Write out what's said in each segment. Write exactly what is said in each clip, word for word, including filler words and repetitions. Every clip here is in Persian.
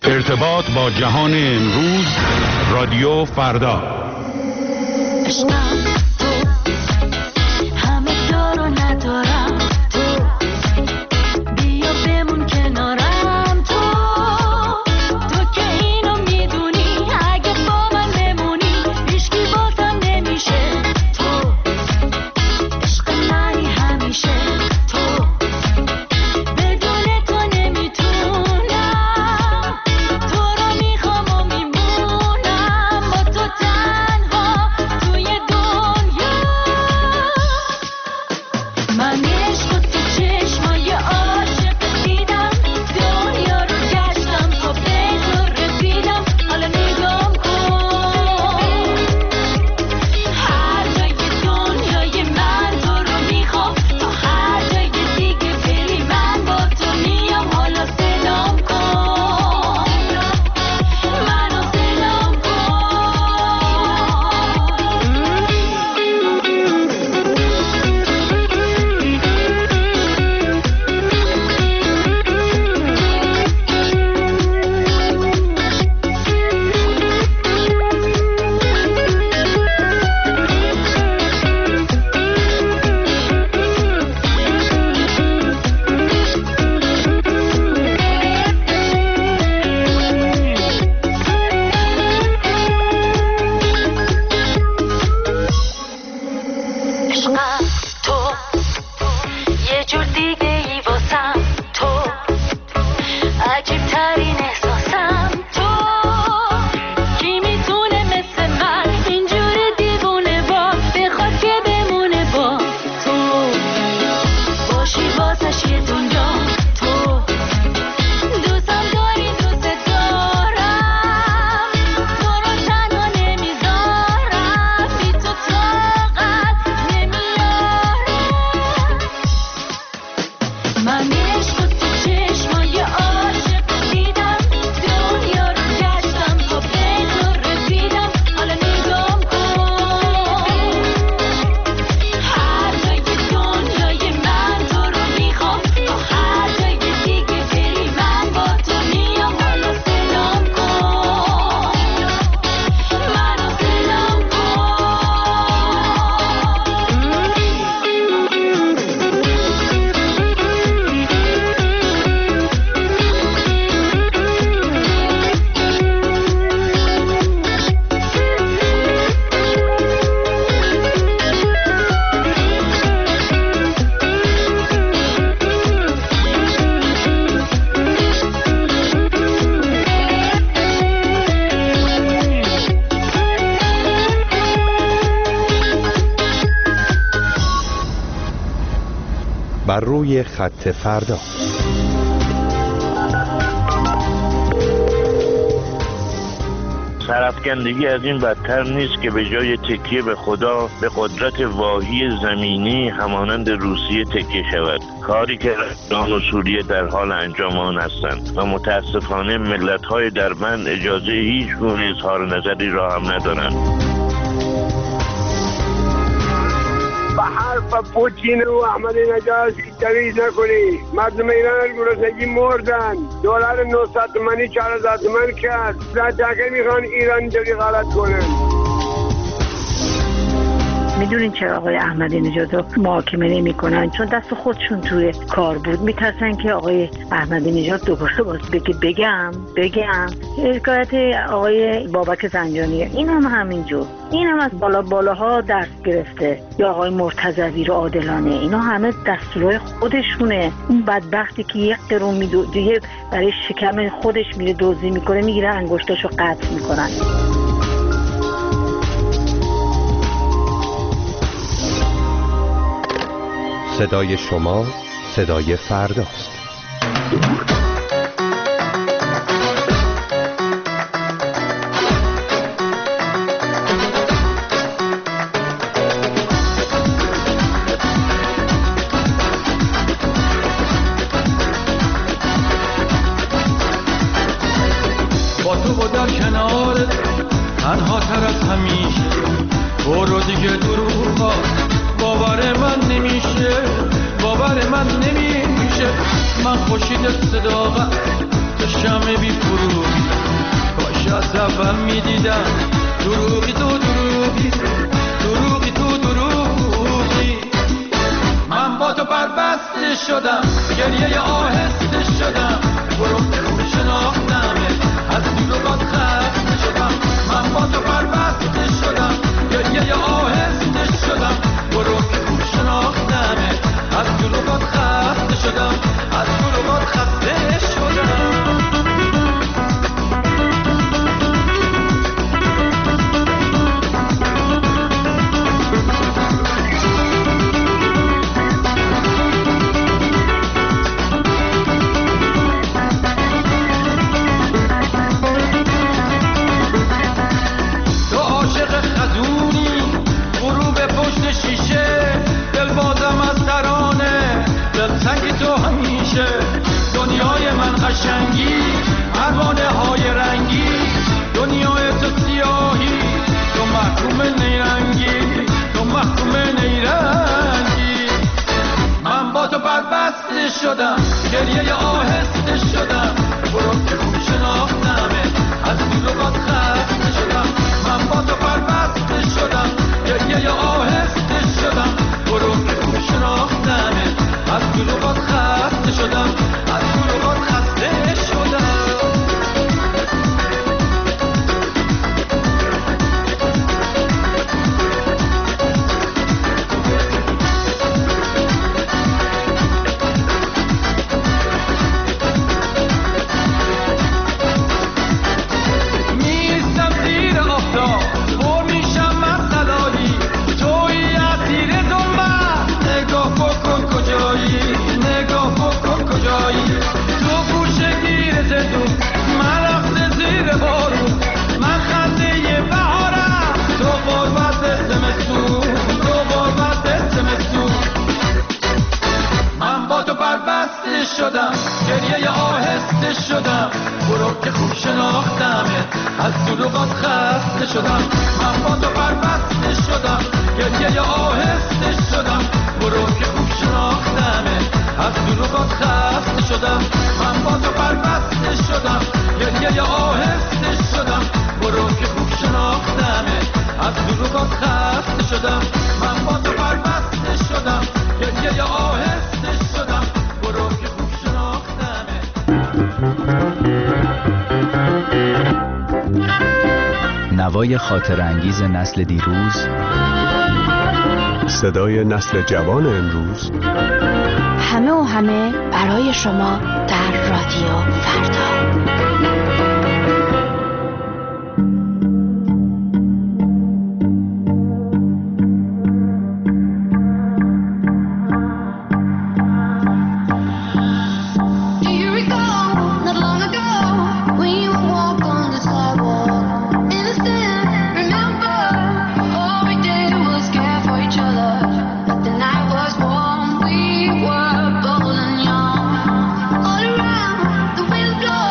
ارتباط با جهان امروز، رادیو فردا. بر روی خط فردا. سرافکندگی از این بدتر نیست که به جای تکیه به خدا به قدرت واهی زمینی همانند روسیه تکیه شود، کاری که ایران و سوریه در حال انجام آن هستند و متاسفانه ملت‌های دربند اجازه هیچ گونه اظهار نظری را هم ندارند. به حرف پوتین و احمد نژاد تغییر نکنی. مردم ایران گرسنگی مردن، دلار نهصد تومانی چهار هزار تومان کرد. زدگه میخوان ایران اینجوری غلط کنن. میدونین چرا آقای احمد نژاد رو محاکمه نمی کنن؟ چون دست خودشون توی کار بود. میترسن که آقای احمد نژاد دوباره باز بگه بگم بگم حکایت آقای بابک زنجانی این هم همینجور، این هم از بالا بالاها درس گرفته، یا آقای مرتضوی رو عادلانه، اینا همه دستورای خودشونه. اون بدبختی که یک قرون میدو دیگه برای شکم خودش میره دزدی میکنه، میگیره انگشتاشو قطع میکنن. صدای شما صدای فرداست. با تو و در کنارت تنها تر از همیشه، برو دیگه دروغا باور من نمیشه، باور من نمیشه. من خوشید صداقت تو شمع بی فروغی شدم گریه آهسته شدم برو که خوب شناختمه از دور و باد خسته شدم من با تو بربسته شدم گریه آهسته شدم برو که خوب شناختمه از دور و باد خسته شدم از دور و باد خسته شدم دنیای من قشنگی پروانه های رنگی دنیای تو سیاهی تو محکوم نیرنگی تو محکوم نیرنگی من با تو بربسته شدم گریه آهسته شدم برو که خوب شناختمه از دور و باد خسته شدم من با تو بربسته شدم گریه آهسته شدم برو که خوب شناختمه از دور و باد خسته شدم از دور و باد خسته شدم میستم زیر آفتاب پر میشم من سلالی توی اسیر ظلمت نگاه بکن کجایی نگاه بکن کجایی تو گوشه گیر زندون من رفته زیر بارون من خنده بهارم تو غربت زمستون تو غربت زمستون من با تو بربسته شدم گریه آهسته شدم برو که خوب شناختمه از دور و باد خسته شدم من با تو بربسته شدم گریه آهسته شدم برو که خوب شناختمه از دور و باد خسته شدم من با تو بربسته شدم گریه آهسته شدم برو که خوب شناختمه از دور و باد خسته شدم من با تو بربسته شدم گریه آهسته شدم برو که خوب شناختمه. نوای خاطر انگیز نسل دیروز، صدای نسل جوان امروز، همه و همه برای شما در رادیو فردا. All around the wind blows.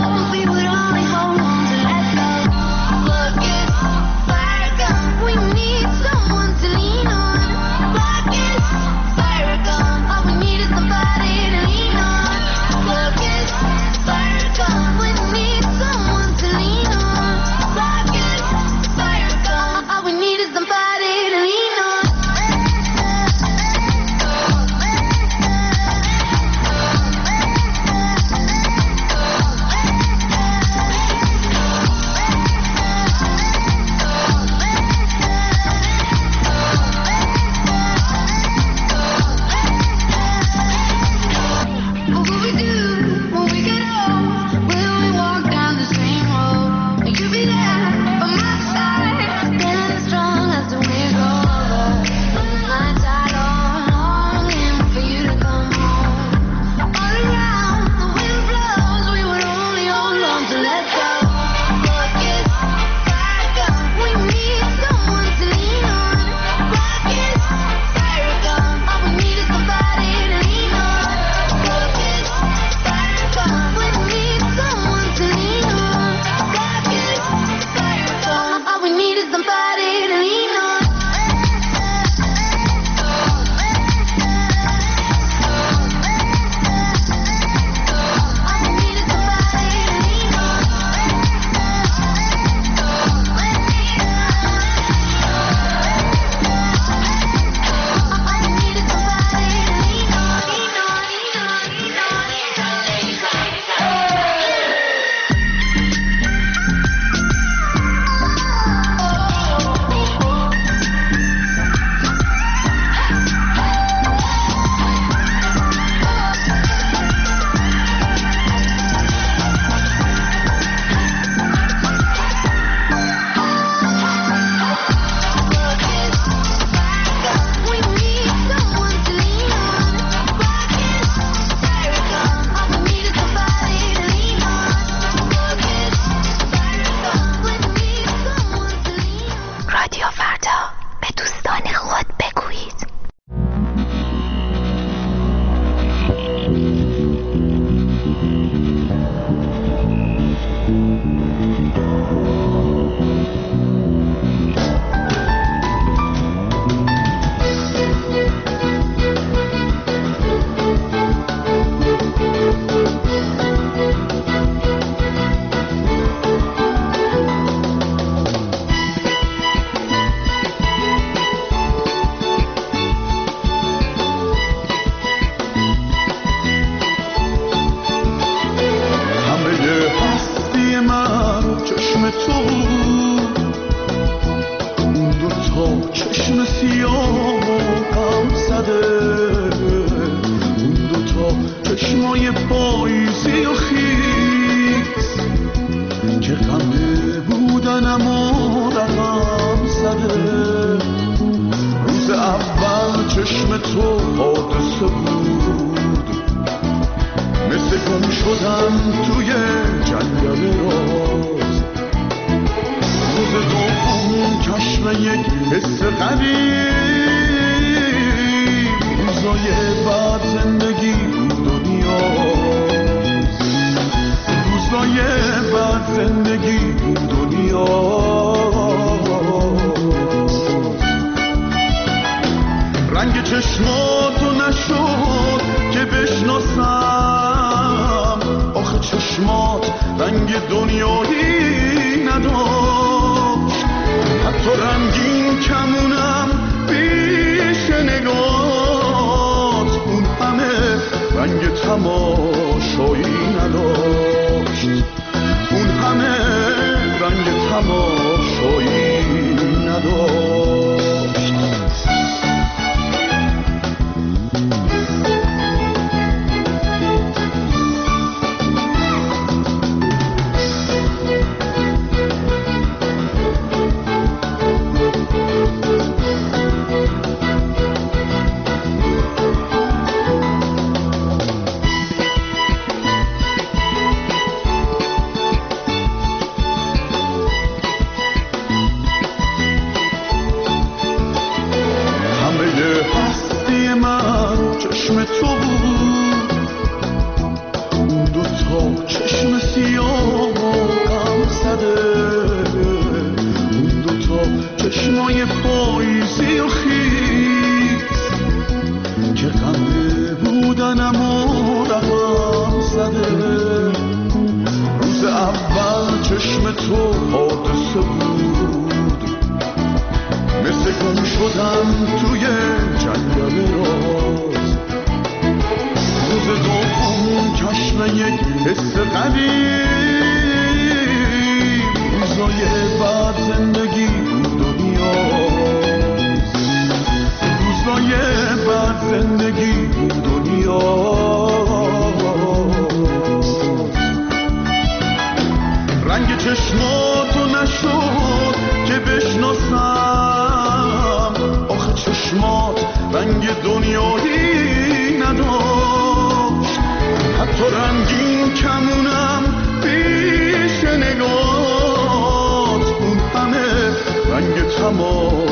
چشم تو حادثه بود، مثل گم شدم توی جنگل راز. روز دوم کشف یک حس غریب، روزای بعد زندگی بود و نیاز. روزای بعد زندگی بود و نیاز. رنگ چشماتو نشد که بشناسم، آخه چشمات رنگ دنیایی نداشت. حتی رنگین کمونم پیش نگات، اون همه رنگ تماشایی نداشت. اون همه رنگ تماشایی نداشت. رنگ تمام